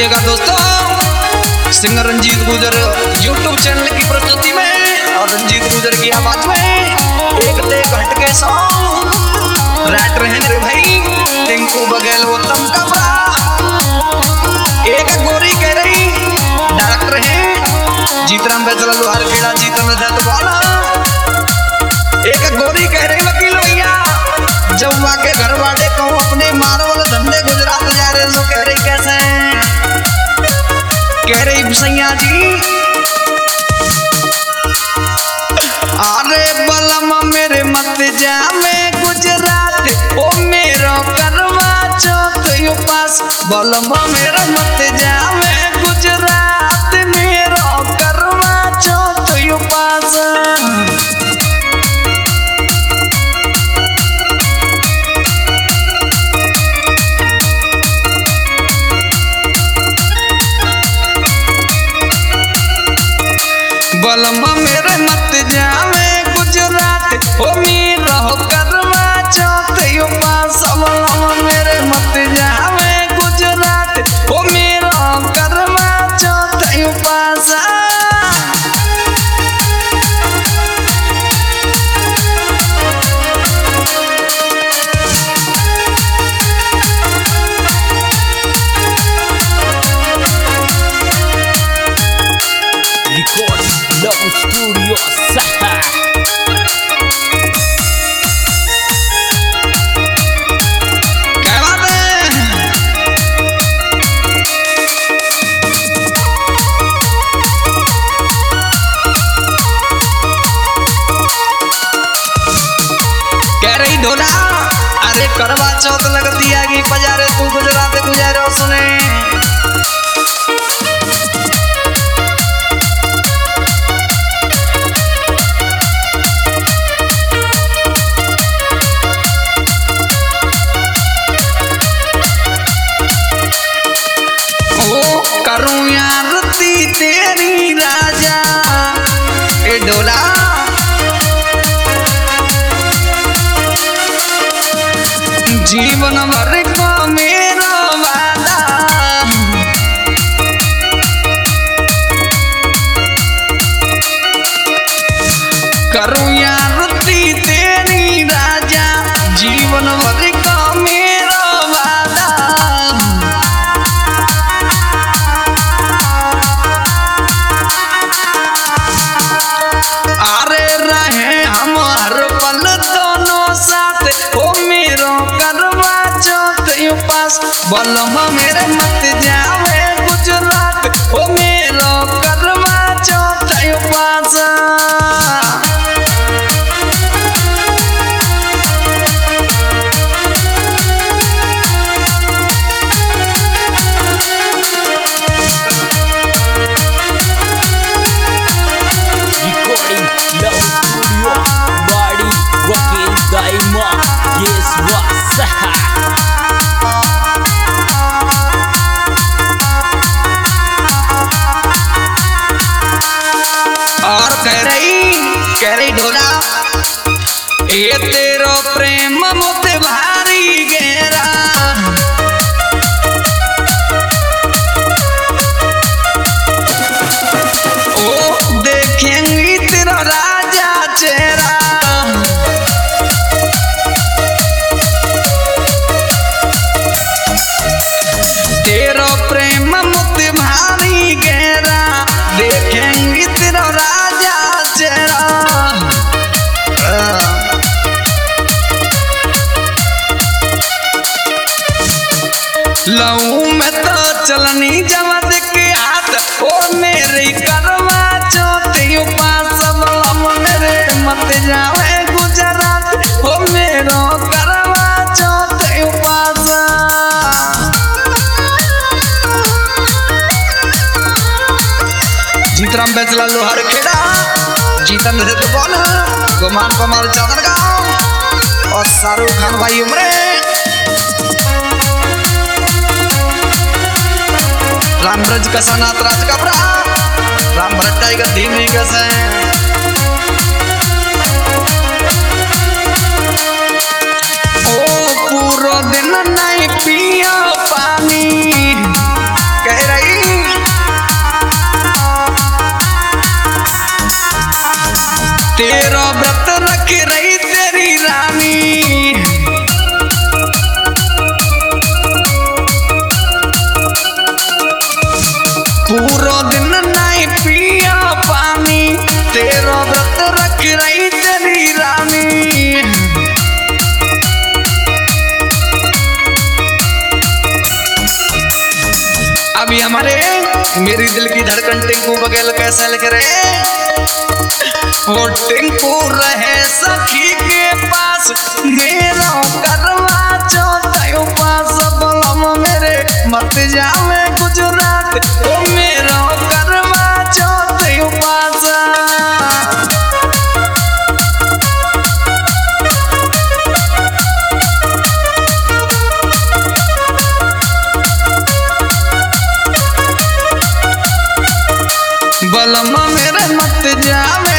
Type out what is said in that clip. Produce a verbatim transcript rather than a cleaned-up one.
का दोस्तों सिंगर रंजीत गुजर यूट्यूब चैनल की प्रस्तुति में और रंजीत गुजर की आवाज में एक ते घटके सॉन्ग राइटर हैं रे भाई टिंकू बघेल वो तम कमरा एक गोरी कह रही डायरेक्टर है जीतराम बेचला लोहार खेड़ा जीतन दत्त वाला एक गोरी कह रही वकील भैया जब के घर वाले को अपने मारवल धंधे गुजरात जा रहे सो कह रही कैसे कह रही भसैया जी अरे बलम मेरे मत जा मैं गुजरात ओ मेरो करवा चौथ यू पास बलम मेरे मत जा मैं गुजरात मेरो करवा चौथ यू पास बलम मेरे मत जावे गुजरात हो मेरा हो करवा चौथ यू पास बलम मेरे मत जावे गुजरात हो मेरा करवा चौथ यू पास Record Love Studio Saha क्या बात है कह रही ढोला अरे करवा चौथ लगती आगी पजारे तू गुजरात गुजारो सुने करूं यारती तेरी राजा ए डोला जीवन भर को मेरा वादा करूं यारती तेरी राजा जीवन भर को मेरा वादा अरे रहे हम हर पल दोनों साथ ओ मेरो करवा चौथ यू पास बलम मेरे मत जावे गुजरात ओ मेरो करवा चौथ यू पास Recording Love Studio Body Wakil Daima Yes was Saha और कह रही कह रही ढोला ये तेरो प्रेम मुझ भारी गहरा ओ देखेंगी तेरा राजा चेहरा तेरा प्रेम मुझ भारी गहरा देखेंगी तेरा राजा चेहरा लहू में तो चलनी जमद के हाथ ओ मेरी करवा चौथ यू पास बलम मेरे मत जावे गुजरात ओ मेरो करवा चौथ यू पास जीतराम बेचला लोहार खेड़ा जीतन दत्त वाला गुमान कमाल चादर गाँव और शाहरुख खान भाई उमरे रामब्रज कसा नाथ राज कपड़ा राम भरत टाइगर धीमी कसे ओ पूरा दिन नहीं पिया पानी कह रही भाई हमारे मेरी दिल की धड़कन टिंकू बगैल कैसा लिख रहे वो टिंकू रहे सखी के पास मेरा करवा चौथा पास बलम मेरे मत जावे गुजरात ओ मेरा करवा चौथा पास बलम मेरे मत जावे